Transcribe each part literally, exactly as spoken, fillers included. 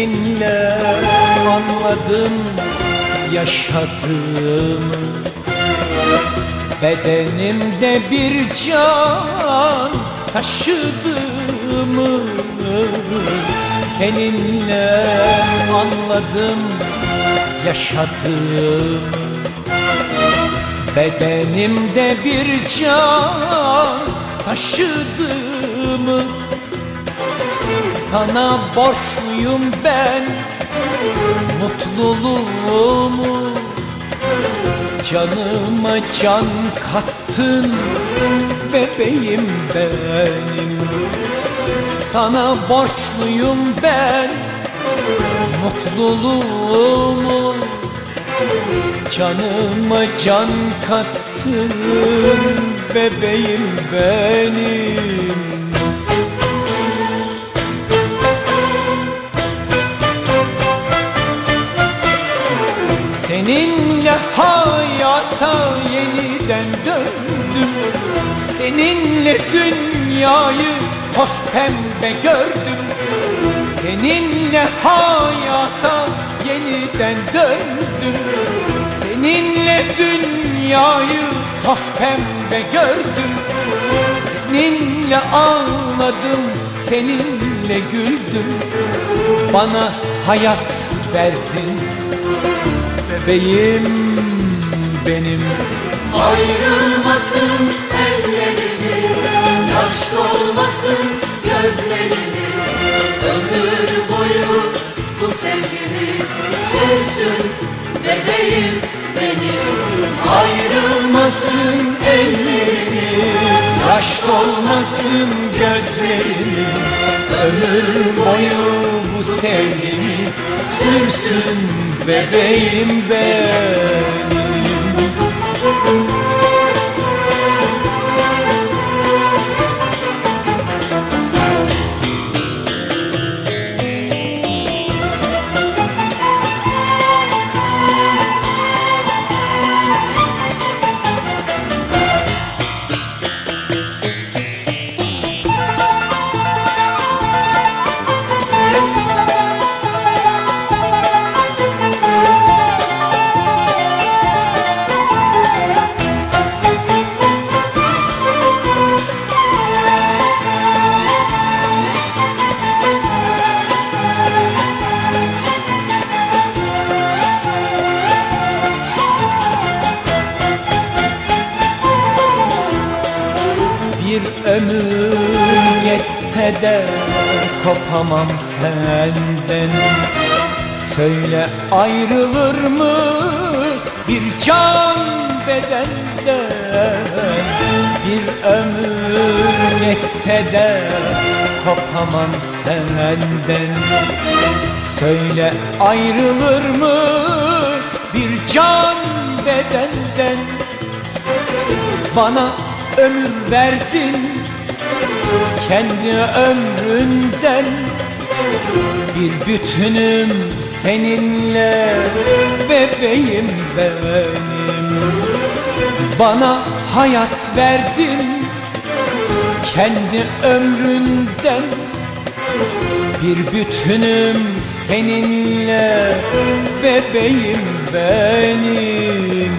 Seninle anladım yaşadığımı, bedenimde bir can taşıdığımı. Seninle anladım yaşadığımı, bedenimde bir can taşıdığımı. Sana borçluyum ben mutluluğumu, canıma can kattın bebeğim benim. Sana borçluyum ben mutluluğumu, canıma can kattın bebeğim benim. Seninle hayata yeniden döndüm, seninle dünyayı toz pembe gördüm. Seninle hayata yeniden döndüm, seninle dünyayı toz pembe gördüm. Seninle ağladım, seninle güldüm. Bana hayat verdin bebeğim benim. Ayrılmasın ellerimiz, yaş dolmasın gözlerimiz. Ömür boyu bu sevgimiz sürsün bebeğim benim. Ayrılmasın ellerimiz, yaş dolmasın gözlerimiz. Ömür boyu bu sevgimiz sürsün bebeğim benim. Bir ömür geçse de kopamam senden. Söyle ayrılır mı bir can bedenden? Bir ömür geçse de kopamam senden. Söyle ayrılır mı bir can bedenden? Bana ömür verdin kendi ömründen, bir bütünüm seninle bebeğim benim. Bana hayat verdin kendi ömründen, bir bütünüm seninle bebeğim benim.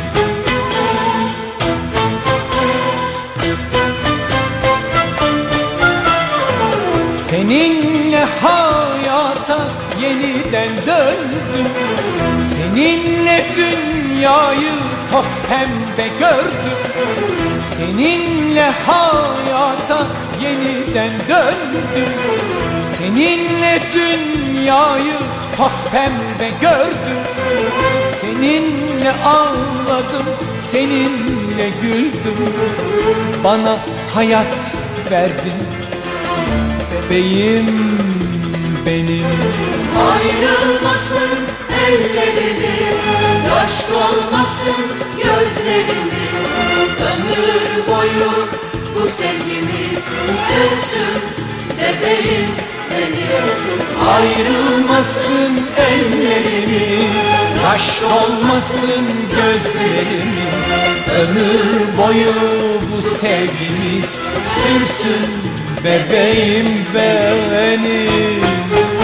Seninle hayata yeniden döndüm, seninle dünyayı toz pembe gördüm. Seninle hayata yeniden döndüm, seninle dünyayı toz pembe gördüm. Seninle ağladım, seninle güldüm. Bana hayat verdin bebeğim benim. Ayrılmasın ellerimiz, yaş dolmasın gözlerimiz. Ömür boyu bu sevgimiz sürsün bebeğim benim. Ayrılmasın ellerimiz, yaş dolmasın gözlerimiz. Ömür boyu bu sevgimiz sürsün bebeğim benim.